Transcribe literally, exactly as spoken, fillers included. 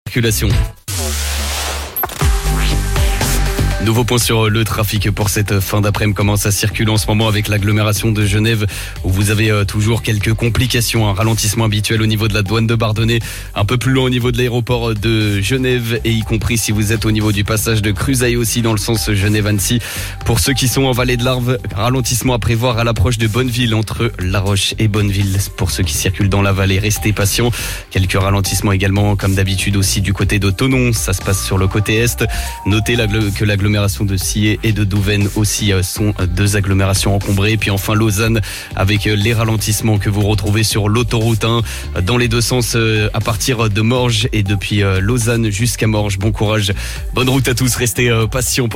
Circulation. Nouveau point sur le trafic pour cette fin d'après-midi. Comment ça circule en ce moment avec l'agglomération de Genève où vous avez toujours quelques complications. Un ralentissement habituel au niveau de la douane de Bardonnay, un peu plus loin au niveau de l'aéroport de Genève et y compris si vous êtes au niveau du passage de Cruzaille aussi dans le sens Genève-Annecy. Pour ceux qui sont en vallée de l'Arve, ralentissement à prévoir à l'approche de Bonneville entre La Roche et Bonneville. Pour ceux qui circulent dans la vallée, restez patients. Quelques ralentissements également comme d'habitude aussi du côté de Thonon. Ça se passe sur le côté est. Notez que l'agglomération de Sillé et de Douvaine aussi sont deux agglomérations encombrées. Puis enfin Lausanne avec les ralentissements que vous retrouvez sur l'autoroute un dans les deux sens à partir de Morges et depuis Lausanne jusqu'à Morges. Bon courage, bonne route à tous, restez patients.